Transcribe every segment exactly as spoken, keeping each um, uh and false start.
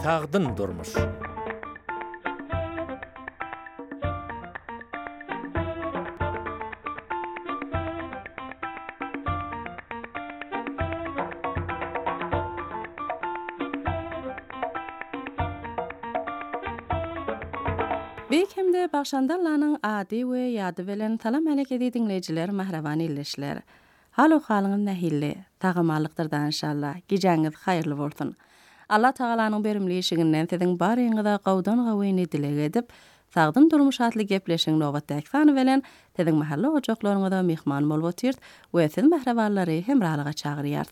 Tağdın durmuş. Beýkemde başandarlaryň ady we ýady bilen salam alekedi dinleýijiler, mahraban illeşler. Halo halyňyz nähilli? Tagamalykdyrdan inşallah. Gijaňyz haýyrly bolsun. Allah Tagalanyň berimli işiginden siziň baryňyza gowdan gawyny dilek edip, sagdyn durmuş atly gepleşiň nowatdaky sany bilen siziň mahalla ojaklaryňyza mehman bolup otyrt we siz mahrabanlary hemrahalyga çagyrýar.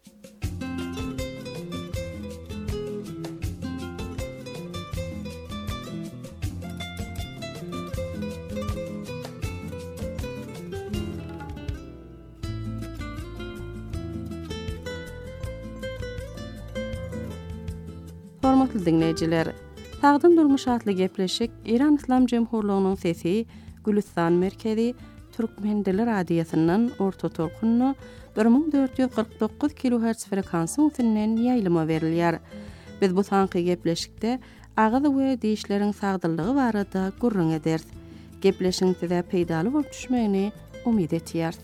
Hormatly dinleýijiler, Tağdyn durmuş atly gepleşik İran İslam Jemhurlygynyň sesi Gülistan merkezi Türkmen dili radiýasynyň orta tolkuny bir ming dört ýüz kırk dokuz kilohertz frekansyň üstünden ýaýlyma berilýär. Biz bu sanky gepleşikde agyz we diýişleriň sagdyllygy barada gurrun ederiz. Gepleşiň size peýdaly bolup düşmegini umyt etýär.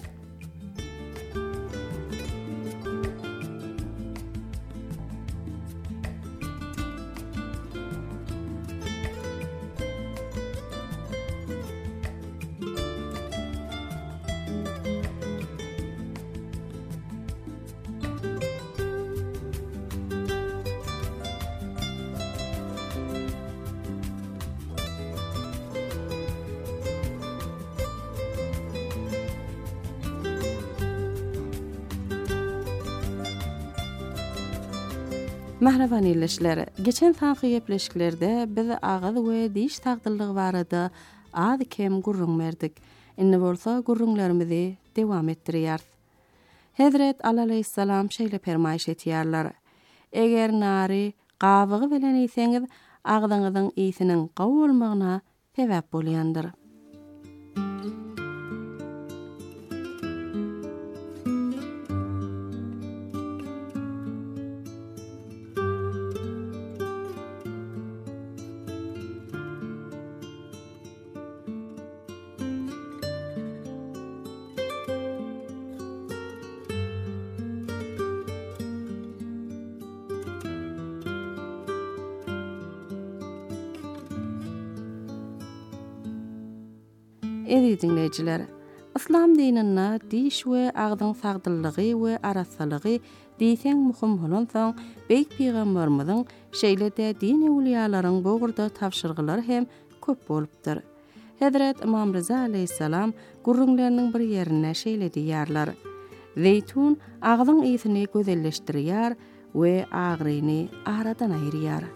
Mahraban illeşler, geçen sanky gepleşiklerde biz agyz we diş tagdyllygy barada az kem gurrun berdik. Indi bolsa gurrunlarymyzy dewam etdirýär. Hazret Ali aleyhissalam şeýle fermaýş etýärler. Eger nary gawygy bilen ýeseňiz, agzyňyzyň ýysiniň gawy bolmagyna sebäp bolýandyr. Edi dinleýijiler, İslam dinine diş we agdyň sagdyllygy we arasalygy diýseň muhim bolan soň, Beýik Peýgamberimiziň şeýle-de din ewliyalaryň bogurda tapşyrgylary hem köp bolupdyr. Hazret İmam Rıza aleyhissalam gurrunlarynyň bir ýerine şeýle diýýärler: "Zeytun agdyň ýysini gözelleşdirýär we agryny aradan aýyrýar."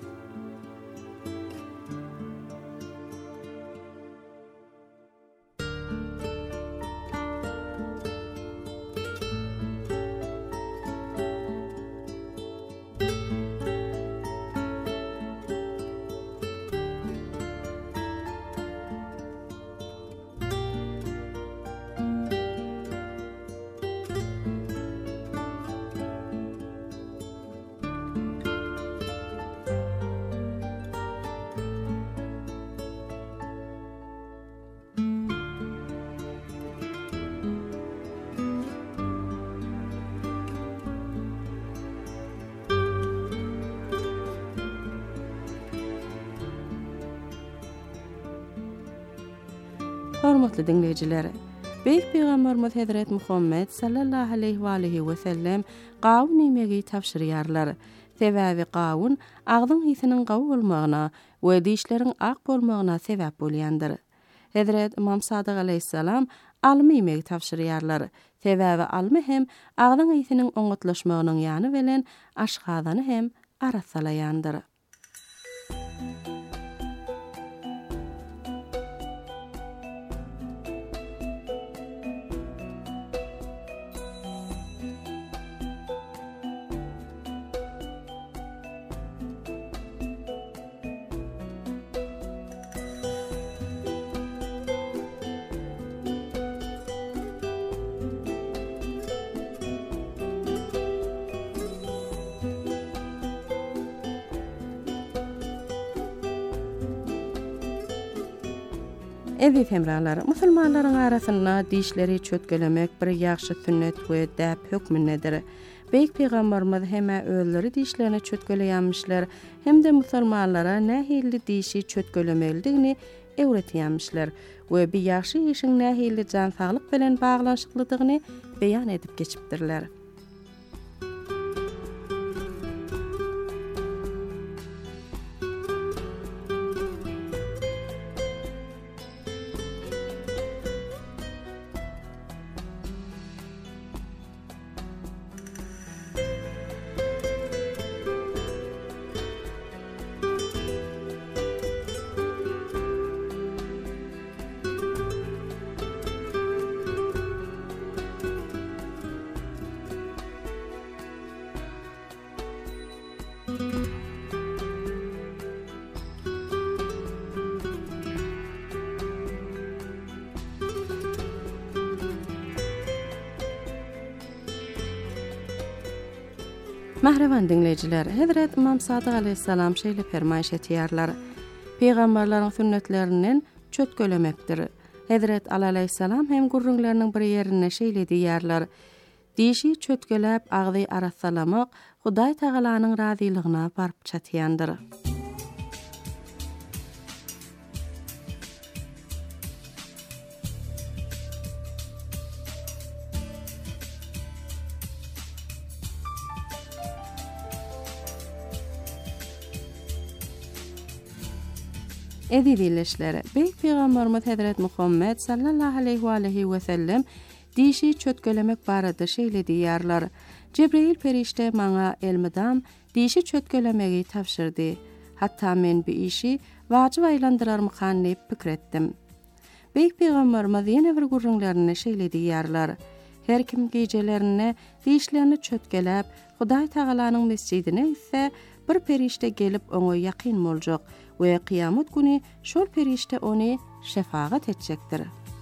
Hormatly dinleýijiler, Beýik Peýgamberimiz Hazret Muhammed sallallahu aleyhi we alihi we sellem gawy nimegi tapşyrýarlar. Sebäbi gawun agdyň ýysynyň gawy bolmagyna we diýişleriň ak bolmagyna sebäp bolýandyr. Hazret İmam Sadyk aleyhissalam almy nimegi tapşyrýarlar. Sebäbi almy hem agdyň ýysynyň oňatlaşmagynyň ýany bilen aşgazany hem arasalaýandyr. Eziz hemralar, musulmanlaryň arasynda dişleri çötkelemek bir ýaxşy sünnet we däp hökmündedir. Beýik Peýgamberimiz heme öýleri dişlerini çötkeleýänmişler, hem de musulmanlara nähili dişi çötkelemelidigini öwretýänmişler we bir ýaxşy işiň nähili jan saglyk bilen baglanşyklydygyny beýan edip geçipdirler. Mahrevan dinleyijiler, Hazrat İmam Sadyk aleyhissalam şeýle fermaýş etýärler. Peýgamberleriň sünnetlerinden çötkelemekdir. Hazrat Ali aleyhissalam hem gurrunlarynyň bir ýerine şeýle diýärler: "Dişi çötkelep agdy arassalamak Hudaý Tagalanyň razylygyna baryp çatýandyr." Eziz dinleyijiler, Beýik Peýgamberimiz Hazrat Muhammed sallallahu aleyhi we alihi we sellem dişi çötkelemek barada şeýle diýärler: "Cebrail perişte maňa elmidam dişi çötkelemegi tapşyrdy. Hatda men bu işi wajyb aýlandyrarmykan diýip pikir etdim." Beýik Peýgamberimiz ýene bir gurrunlaryna şeýle diýärler: "Her kim gecelerine dişlerini çötkelep Hudaý Tagalanyň mescidine ise bir perişte gelip oňa ýakyn boljak we kıyamet günü şol perişte onu şefaat etjekdir."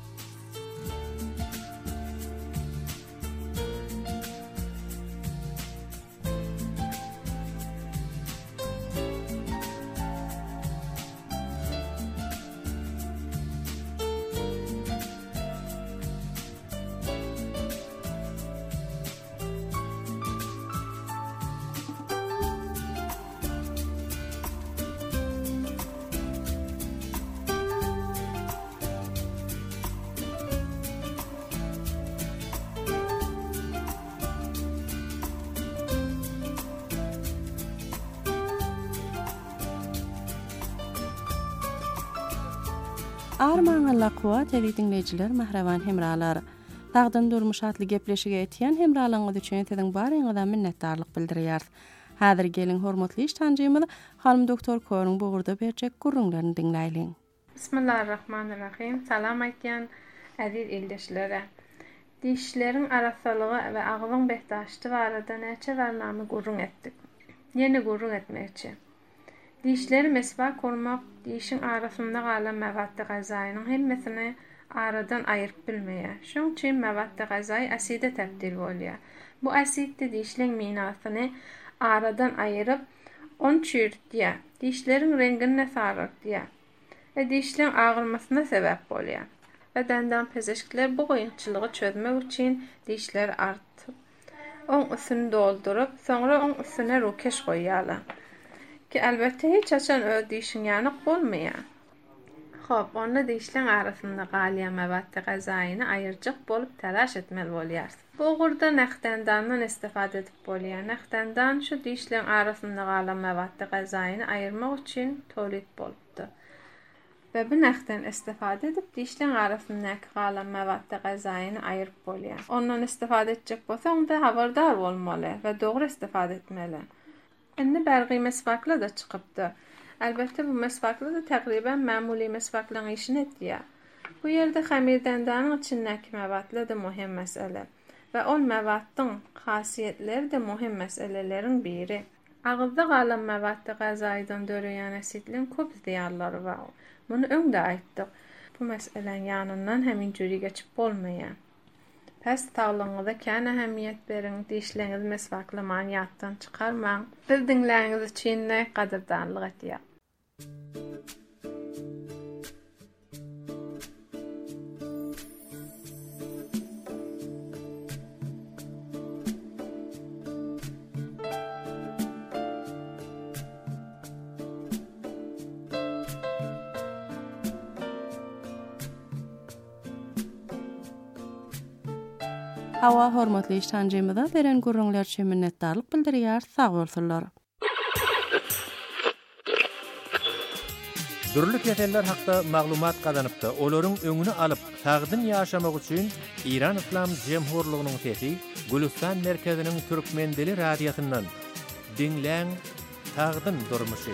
Armaňyla kuwat edip dinleyijiler, mahrewan hemralar. Tagdan durmuş atly gepleşige etýän hemralaryňyz üçin teziň baryňyzdan minnetdarlyk bildirýär. Häzir gelin hormatly iştanjymyz Halym doktor Koryň bugurda berjek gurrunlaryny dinläýin. Bismillahirrahmanirrahim. Salam aýtýan aziz ildeşlere. Dişleriň arasalygy we agylyň behdaşdy barada näçe barnamy gurrun etdik. Ýene gurrun etmekçi. Dişleri meswak kurmak, dişin arasynda galan mewatdy gazaýynyň hemmesini aradan aýyryp bilmeýär. Şoň üçin mewatdy gazaý aside täbdil bolýar. Bu asidde dişleň minasyny aradan aýyryp on çürtýär. Dişleriň rengine sarykdýar. We dişleň agyrmasyna sebäp bolýar. Bedenden pezeşkler bu goýunçylygy çözmek üçin dişler artyp, oň üstüni doldurup, soňra oň üstüne rokeş goýýarlar. Ki elbette hiç açan ö dişin ýanyk bolmaýar. Hop, onda dişleň arasynda galýan mewatdy gazaýyny aýyrjak bolup telaş etmeli bolýarsyň. Bu gurda nähtendandan istifade edip bolýar. Nähtendan şu dişleň arasynda galan mewatdy gazaýyny aýyrmak üçin tolit bolupdy. Ve bu nähten istifade edip dişleň arasyndaky galan mewatdy gazaýyny aýyryp bolýar. Ondan istifade etjek bolsaň da habardar bolmaly we dogry istifade etmeli. Indi bärgi meswakla da çykypdy. Elbette bu meswakla da tägriben mämuli meswaklaryň işini etýär. Bu ýerde hamirdendanyň içindäki mewatla da muhim mesele we ol mewatdyň hasiýetleri de muhim meseleleriň biri. Agylda galan mewatdy gazaýdan döreýän asidliň köp ziýanlary bar. Muny öňde aýtdyk. Bu meseleň ýanyndan hemin jüri geçip bolmaýar. Pes tağlığınıza kän ähemmiýet beriň, dişleňiz meswaklamaň ýatdan çykarmaň. Biz dinläňiz üçin gaderdanlyk etýär. Hawa hormatly iştancymyza beren gurrunlar üçin minnetdarlyk bildirýär. Sag bolsunlar. Dürlük meseller hakda maglumat kazanıpda, olaryň öňüni alyp, sagdyn ýaşamak üçin İran Islam Jemhurlygynyň sesi Gülistan merkeziniň Türkmen dili radiýasyndan dinläň sagdyn durmuşy.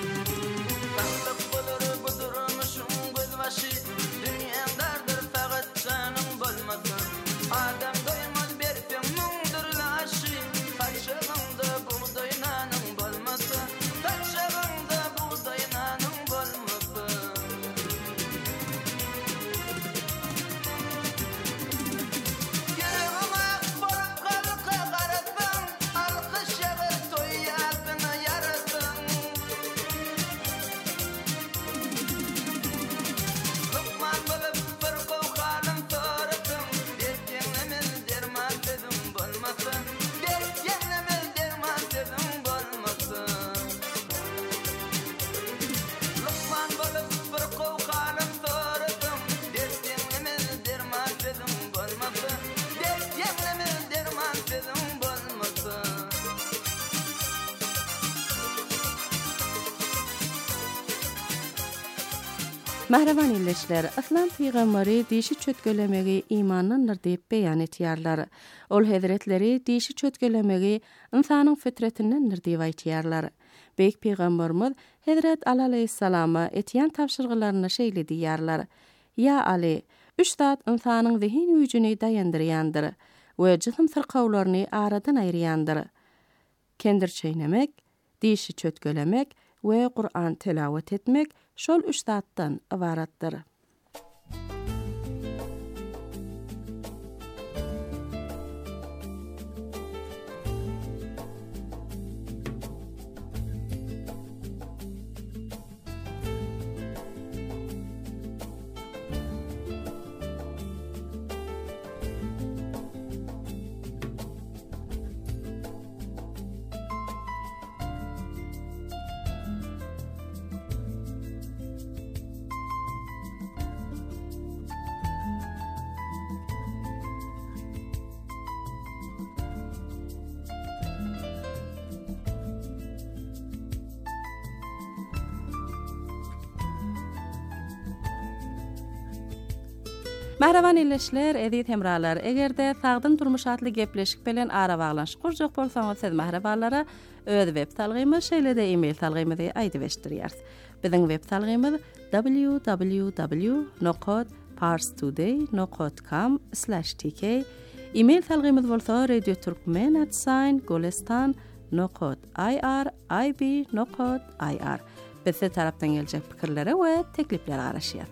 Mahravan illeşler, Islam peygamberi dişi çötkelemegi imanındır deyip beýan etýärler. Ol hazretleri dişi çötkelemegi insanyň fitretindendir diýip aýtýarlar. Beýik peygamberimiz Hazret Ali aleyhissalama etýän tapşyrgyklaryny şeýle diýýärler. Ya Ali, üç zat insanyň zihin güýjüni daýandyrýandyr we jism sirkawlaryny aradan aýrýandyr. Kendir çeýnemek, dişi çötkelemek we Qur'an tilawet etmek şol üç zatdan ibaratdyr. Mahravan illeşler, edit hemralar, egerde sagdyn durmuş atly gepleşik bilen ara baglanşyk kurjak bolsaňyz siz mahrabanlara öz web talgymy şeýle-de e-mail talgymyzy aýdyp eşdirýäris. Biziň web talgymyz w w w nokta parstoday nokta com slash t k. E-mail talgymyz bolsa radio turkmen at sign golestan nokta i r i b nokta i r. Bizi tarapdan geljek pikirlere we teklipleri garaşýar.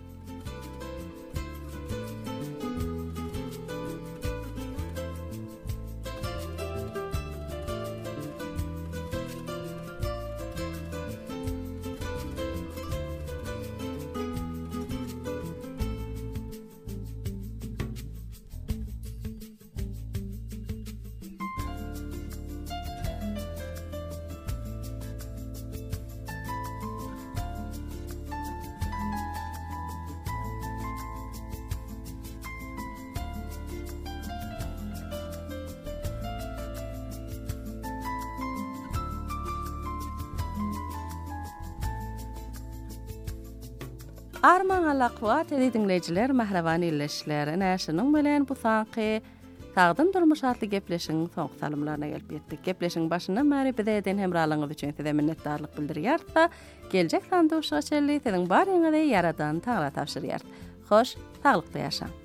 Arman alaqwat edinlejiler mahravan illeşler näşiniň bilen bu sanky sagdyn durmuş atly gepleşiň soňky salymlaryna gelip ýetdik. Gepleşiň başynda märi bizden hemralygyňyz üçin size minnetdarlyk bildirýär. Geljek sanda uşağa çelli siziň baryňyzy yaradan taňra tapşyrýar. Hoş, taglykly ýaşaň.